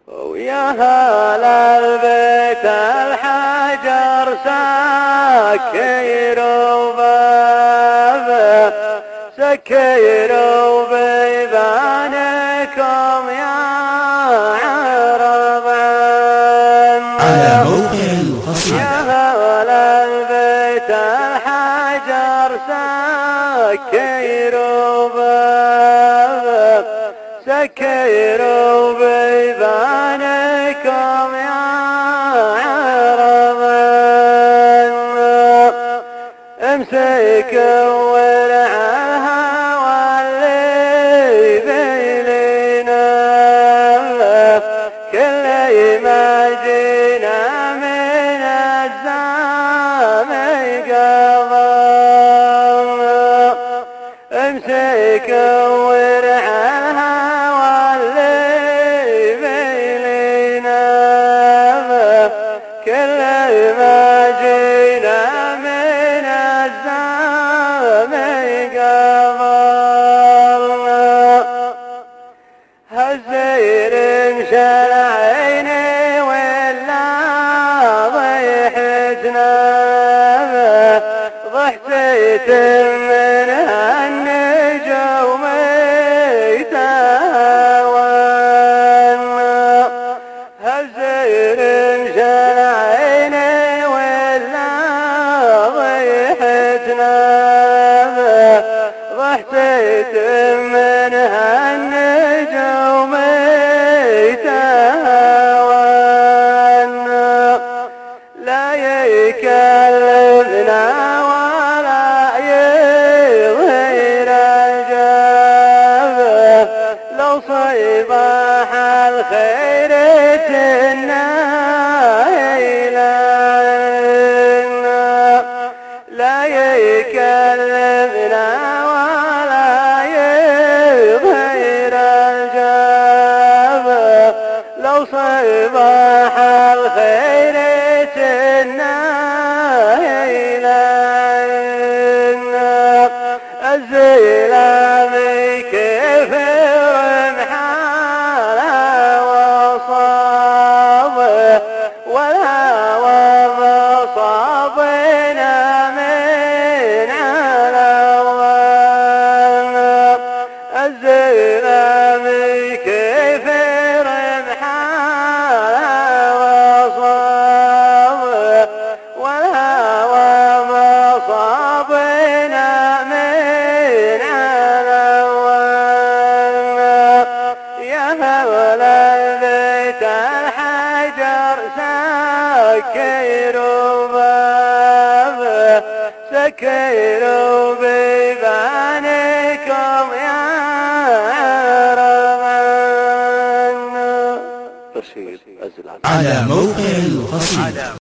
ويا هل البيت الحجر سكروا بابه سكروا بيبانكم يا عرب على موقع القصيدة. يا هل البيت الحجر سكروا بابه سكروا بيبانكم يا عرب امسكوا ورعاها واللي بيلنا كل ما جينا من الزمان قضى امسكوا ورعاها كل ما جينا من الزمان قبلنا هالزير مشى العين ولا ضيحتنا ضحكت منها النجوم يتهاونا هالزير ضحكت منها النجوم يتهاونا لا يكلمنا ولا يظهر الجبه لو صباح الخير تنايلنا لا يكلمنا لو صباح الخير تنايلنا الزلامي كيف رمحاله وصابه والهوى مصابنا من علونا الزلامي كيف سكروا بابه سكروا بيبانكم يا عرب على موقع القصيدة.